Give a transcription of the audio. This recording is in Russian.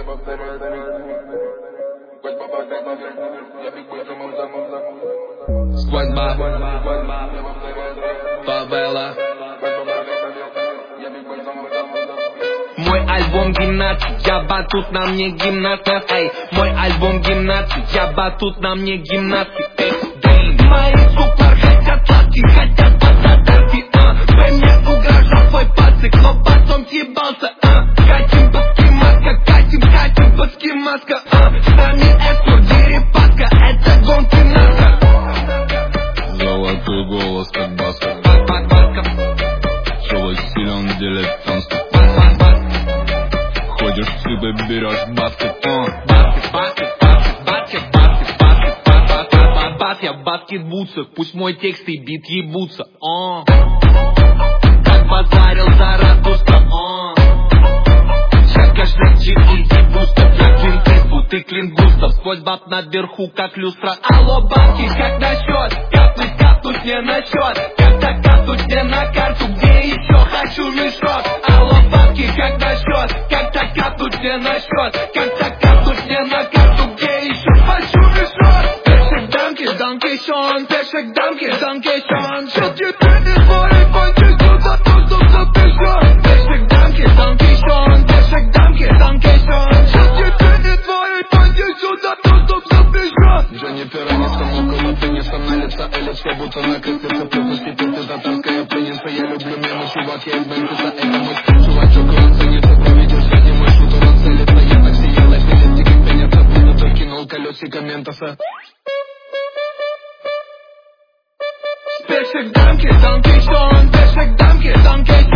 Свадьба, фавела. Мой альбом гимнастик, я батут, на мне гимнастка, эй. Мой альбом гимнастик, я батут, на мне гимнастки, эй. Мои супер хотят ласки, хотят подарки, Вы мне угрожал твой пацик, но потом съебался, Катим бабки маска, катим бабки маска, С нами это дерипаска, это гонки нарко. Золотой голос, как баска. Целый силен дилетантство. Ходишь в цыбы, берешь баскет. Я баскетбутся, пусть мой текст и бит ебутся. Как базарил Заратустра. Шакашник, джин и ебуста. Я клинтейспу, ты клингустов. Сквозь баб наверху, как люстра. Алло, бабки, как насчет? Капнуть мне на счет. Когда капнуть мне на карту, где еще хочу мешок? Алло, бабки, как насчет? Когда капнуть мне на счет? Когда капнуть мне на карту, где еще хочу мешок? Danke schon, Peshek, danke schon. Shut your tennis for a bunch of good that does not sufficient. Peshek, danke schon, Peshek, danke schon. Shut your tennis for a bunch of good that does not sufficient. Джонни пиранистом около пениса на лица Элис, как будто накрытится плотности песни татарская пленница. Я люблю мемы, чувак, я из Бенфиса, это мой стиль. Чувачок, он ценится, проведет средний мой шутер, он целится. Я так сиял, эпилептики пенятся, пинутой кинул колесико Ментоса. Peshek, danke schon, Peshek, danke schon.